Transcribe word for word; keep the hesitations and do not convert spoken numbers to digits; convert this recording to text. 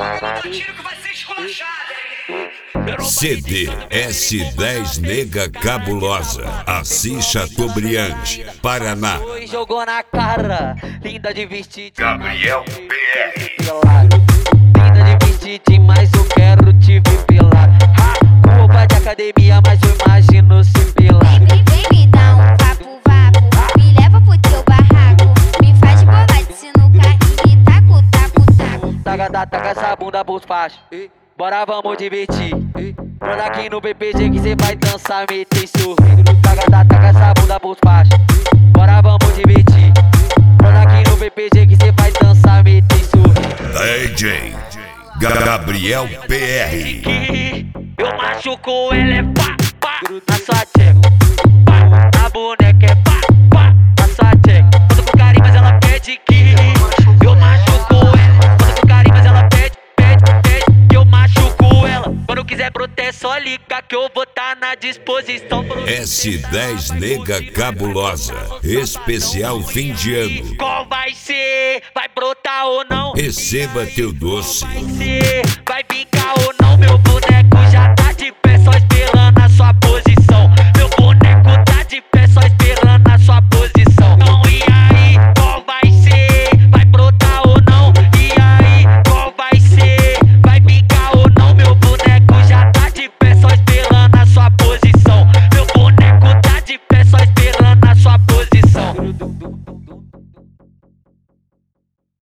C D S dez Nega Cabulosa, Assis Chateaubriand, Paraná. Jogou na cara, linda de vestido. Gabriel P R. Linda de vestido, mas eu quero te ver pelado. Roupa de academia, mas eu imagino se pelado. Vem, vem, vem, me dá um vapo, vapo. Me leva pro teu barraco. Me faz bola de sinuca e me taco, taco, taco. Taca, taca, taca essa bunda pros fachos. Bora, vamos divertir. Manda aqui no B P G que cê vai dançar, meter sorriso. Taca, taca, taca essa bunda pros fachos. Bora, vamos divertir. Manda aqui no B P G que cê vai dançar, meter sorriso. D J Gabriel P R. Eu machuco, ela é pá, pá. Na sua tcheca, pá. A boneca é pá, pá. Na sua tcheca. Manda com carinho, mas ela pede que eu machuco ela. Manda com carinho, mas ela pede, pede, pede que eu machuco ela. Quando quiser brotar é só ligar que eu vou tá na disposição. S dez Nega Cabulosa, especial fim de ano. Qual vai ser? Vai brotar ou não? Receba teu doce. Vai ser, vai